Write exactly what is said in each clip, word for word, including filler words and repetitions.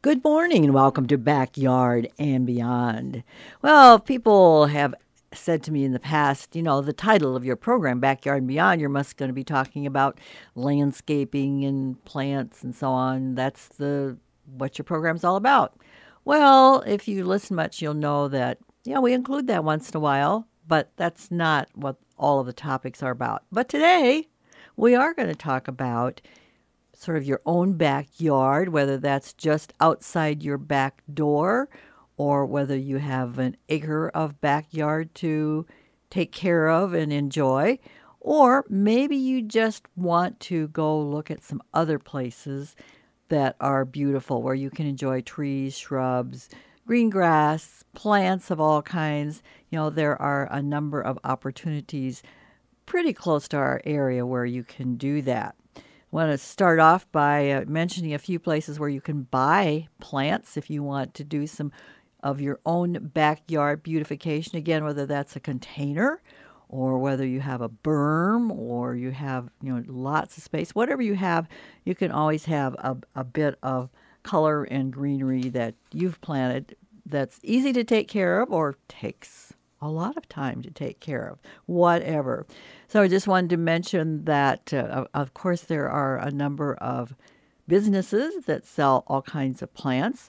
Good morning and welcome to Backyard and Beyond. Well, people have said to me in the past, you know, the title of your program, Backyard and Beyond, you're must going to be talking about landscaping and plants and so on. That's the what your program's all about. Well, if you listen much, you'll know that, yeah, we include that once in a while, but that's not what all of the topics are about. But today, we are going to talk about sort of your own backyard, whether that's just outside your back door or whether you have an acre of backyard to take care of and enjoy. Or maybe you just want to go look at some other places that are beautiful where you can enjoy trees, shrubs, green grass, plants of all kinds. You know, there are a number of opportunities pretty close to our area where you can do that. I want to start off by uh, mentioning a few places where you can buy plants if you want to do some of your own backyard beautification. Again, whether that's a container or whether you have a berm or you have, you know, lots of space, whatever you have, you can always have a, a bit of color and greenery that you've planted that's easy to take care of or takes a lot of time to take care of, whatever. So I just wanted to mention that, uh, of course, there are a number of businesses that sell all kinds of plants.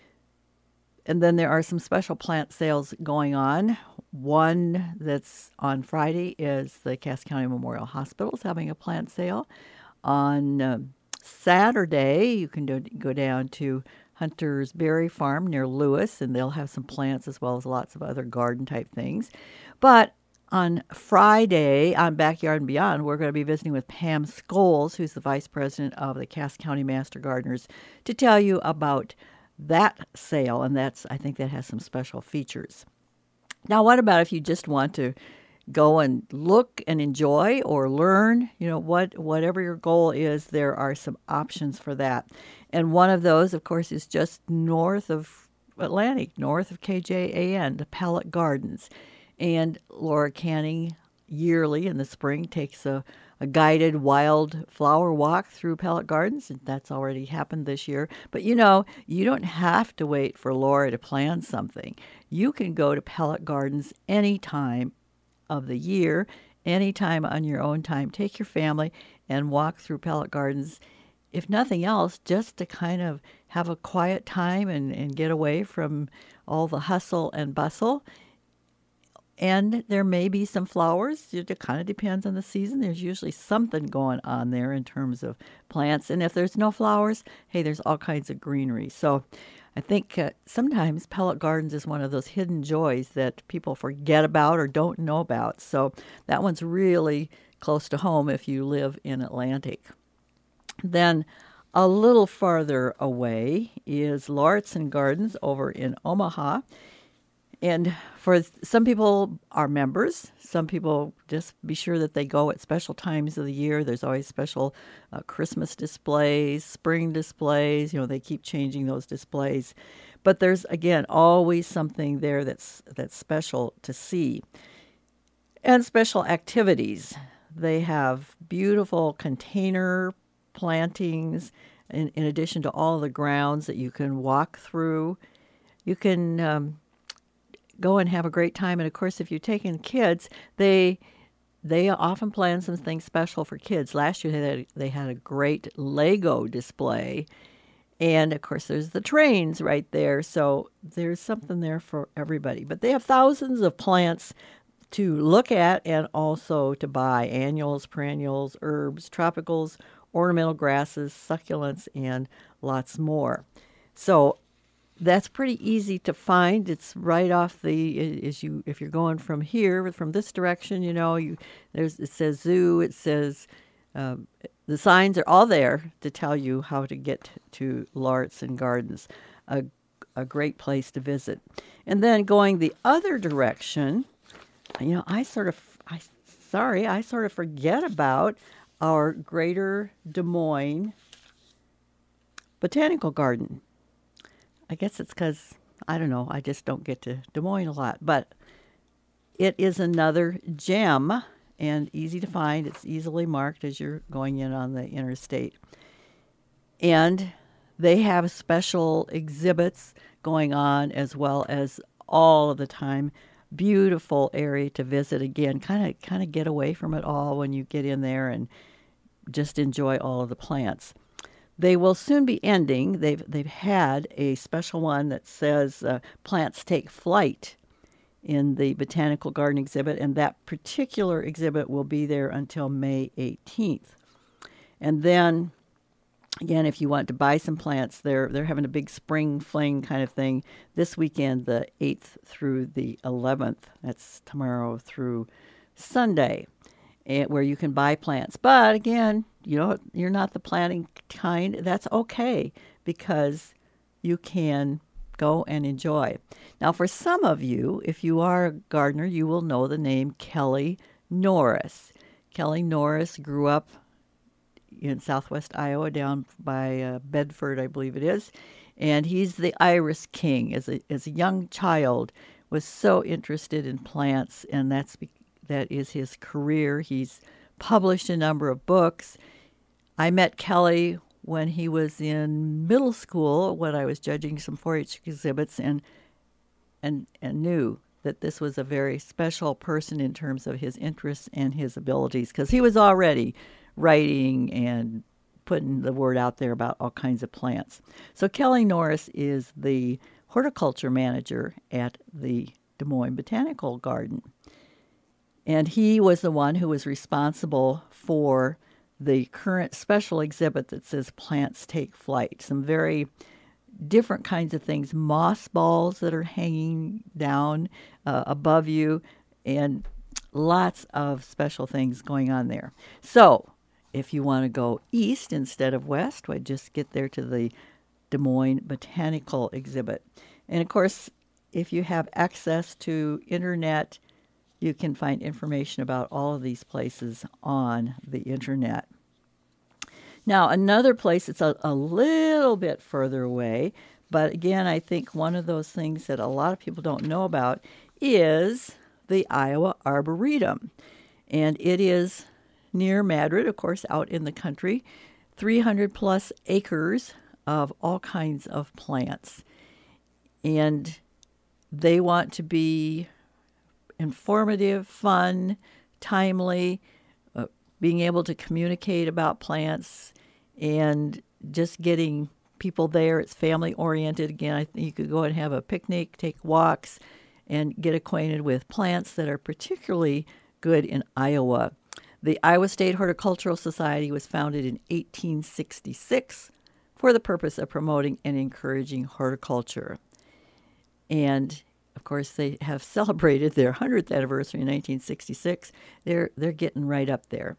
And then there are some special plant sales going on. One that's on Friday is the Cass County Memorial Hospital is having a plant sale. On um, Saturday, you can do, go down to Hunter's Berry Farm near Lewis, and they'll have some plants as well as lots of other garden type things. But on Friday, on Backyard and Beyond, we're going to be visiting with Pam Scholes, who's the vice president of the Cass County Master Gardeners, to tell you about that sale, and that's I think that has some special features. Now, what about if you just want to go and look and enjoy or learn, you know, what whatever your goal is, there are some options for that. And one of those, of course, is just north of Atlantic, north of K J A N, the Pellet Gardens. And Laura Canning yearly in the spring takes a, a guided wildflower walk through Pellet Gardens, and that's already happened this year. But you know, you don't have to wait for Laura to plan something. You can go to Pellet Gardens anytime of the year, anytime on your own time. Take your family and walk through Pellet Gardens, if nothing else, just to kind of have a quiet time and, and get away from all the hustle and bustle. And there may be some flowers. It kind of depends on the season. There's usually something going on there in terms of plants. And if there's no flowers, hey, there's all kinds of greenery. So I think uh, sometimes Pellet Gardens is one of those hidden joys that people forget about or don't know about. So that one's really close to home if you live in Atlantic. Then a little farther away is Lauritsen Gardens over in Omaha. And for some people are members. Some people just be sure that they go at special times of the year. There's always special uh, Christmas displays, spring displays. You know, they keep changing those displays. But there's, again, always something there that's that's special to see. And special activities. They have beautiful container plantings in, in addition to all the grounds that you can walk through. You can Um, go and have a great time. And of course, if you're taking kids, they they often plan some things special for kids. Last year, they had, they had a great Lego display. And of course, there's the trains right there. So there's something there for everybody. But they have thousands of plants to look at and also to buy: annuals, perennials, herbs, tropicals, ornamental grasses, succulents, and lots more. So that's pretty easy to find. It's right off the as you if you're going from here from this direction, you know, you there's it says zoo. It says um, the signs are all there to tell you how to get to Lauritsen Gardens, a a great place to visit. And then going the other direction, you know, I sort of I sorry I sort of forget about our Greater Des Moines Botanical Garden. I guess it's because, I don't know, I just don't get to Des Moines a lot. But it is another gem and easy to find. It's easily marked as you're going in on the interstate. And They have special exhibits going on as well as all of the time. Beautiful area to visit again. Kind of kind of get away from it all when you get in there and just enjoy all of the plants. They will soon be ending. They've they've had a special one that says uh, plants take flight in the botanical garden exhibit, and that particular exhibit will be there until May eighteenth. And then again, if you want to buy some plants, they're they're having a big spring fling kind of thing this weekend, the eighth through the eleventh. That's tomorrow through Sunday, and where you can buy plants. But again, you know, you're not the planting kind. That's okay because you can go and enjoy. Now, for some of you, if you are a gardener, you will know the name Kelly Norris. Kelly Norris grew up in southwest Iowa, down by uh, Bedford, I believe it is, and he's the iris king. As a as a young child, was so interested in plants, and that's be- that is his career. He's published a number of books. I met Kelly when he was in middle school, when I was judging some four H exhibits, and and and knew that this was a very special person in terms of his interests and his abilities, because he was already writing and putting the word out there about all kinds of plants. So Kelly Norris is the horticulture manager at the Des Moines Botanical Garden. And he was the one who was responsible for the current special exhibit that says Plants Take Flight. Some very different kinds of things, moss balls that are hanging down uh, above you, and lots of special things going on there. So if you want to go east instead of west, well, just get there to the Des Moines Botanical Exhibit. And of course, if you have access to internet, you can find information about all of these places on the internet. Now, another place that's a, a little bit further away, but again, I think one of those things that a lot of people don't know about is the Iowa Arboretum. And it is near Madrid, of course, out in the country, three hundred plus acres of all kinds of plants. And they want to be informative, fun, timely, uh, being able to communicate about plants, and just getting people there. It's family oriented. Again, I think you could go and have a picnic, take walks, and get acquainted with plants that are particularly good in Iowa. The Iowa State Horticultural Society was founded in eighteen sixty-six for the purpose of promoting and encouraging horticulture. And of course, they have celebrated their one hundredth anniversary in nineteen sixty-six. They're they're getting right up there.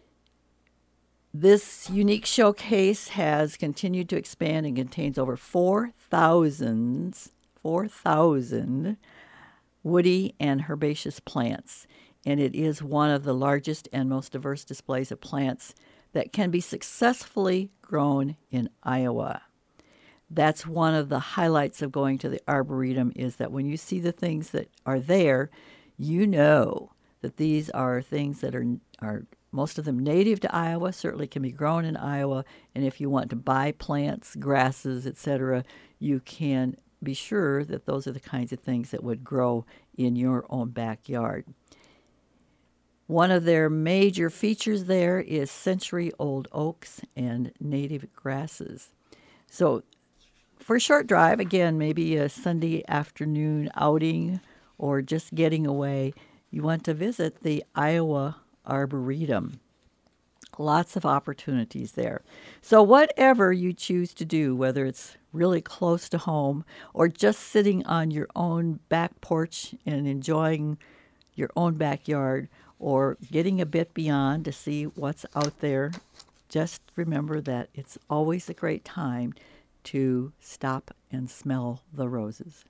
This unique showcase has continued to expand and contains over four thousand, four thousand woody and herbaceous plants. And it is one of the largest and most diverse displays of plants that can be successfully grown in Iowa. That's one of the highlights of going to the Arboretum, is that when you see the things that are there, you know that these are things that are, are most of them native to Iowa, certainly can be grown in Iowa. And if you want to buy plants, grasses, et cetera, you can be sure that those are the kinds of things that would grow in your own backyard. One of their major features there is century-old oaks and native grasses. So for a short drive, again, maybe a Sunday afternoon outing or just getting away, you want to visit the Iowa Arboretum. Lots of opportunities there. So whatever you choose to do, whether it's really close to home or just sitting on your own back porch and enjoying your own backyard, or getting a bit beyond to see what's out there, just remember that it's always a great time to stop and smell the roses.